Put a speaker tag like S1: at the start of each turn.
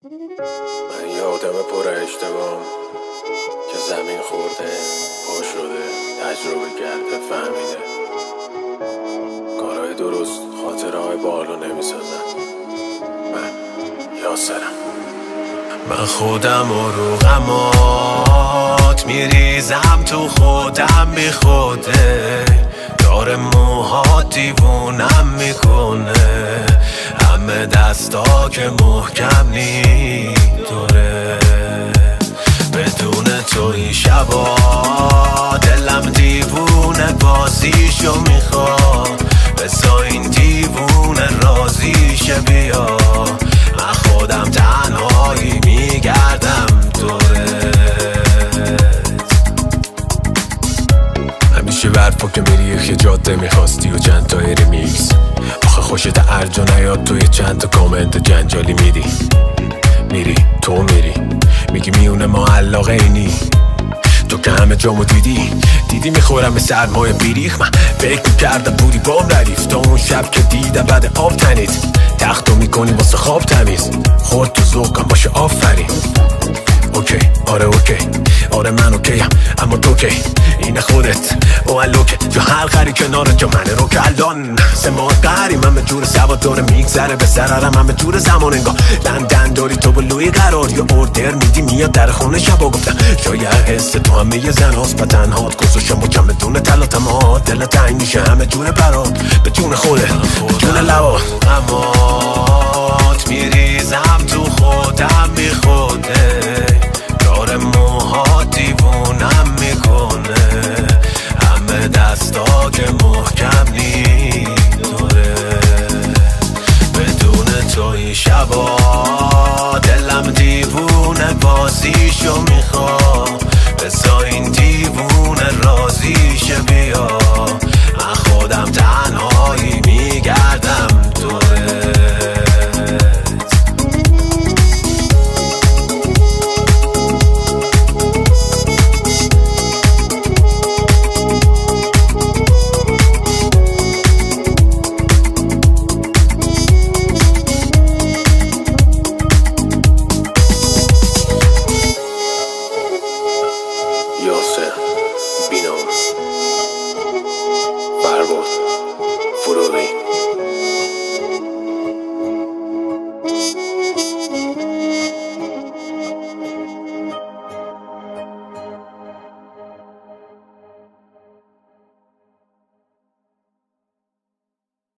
S1: من یه آدم پر اشتباهم که زمین خورده، پا شده، تجربه کرده، فهمیده کارهای درست خاطرهای بالو نمیسازن. من یاسرم. من خودم رو غمات میریزم تو خودم بی خوده، داره موهات دیوونم میکنه، همه دستا که محکم نی دوره. بدون تو این شبا دلم دیوونه بازیشو میخواد، بسا این دیوونه رازیشه بیا. من خودم تنهایی میگردم دوره. همیشه برپا که میری یه جاده میخواستی و چند تا ریمیکس، آخه خوشت ارج و نیاد توی چند تا کامنت جنجالی میری تو میگی میونه ما علاقه اینی. تو که همه جامو دیدی میخورم به سرمایه بیریخ. من فکر میکردم بودی بام ردیف تا اون شب که دیدم بعد آب تنید تختو میکنی واسه خواب تمیز. خورد تو ذوقم باشه آفرین. اوکی آره من اوکیم، اما تو کی اینه خودت اوالوکه جو حلقری کنارت جو منه رو که الان سمات قهری. من به جور سواد داره میگذره به ضررم، من به جور زمان انگاه لندن داری تو بلوی قرار یا اوردر میدی میاد در خونه شبا. گفتم شاید حس تو همه یه زن هاست و تنهات گذاشم با کم بدون تلاتمات دل تنگ میشه همه جور برات به جون خودت به جون لبات. امات میریزم تو خودم بی خوده، داره موهات دیوونم میکنه، همه دستا که محکم نی دوره. بدون تو این شبا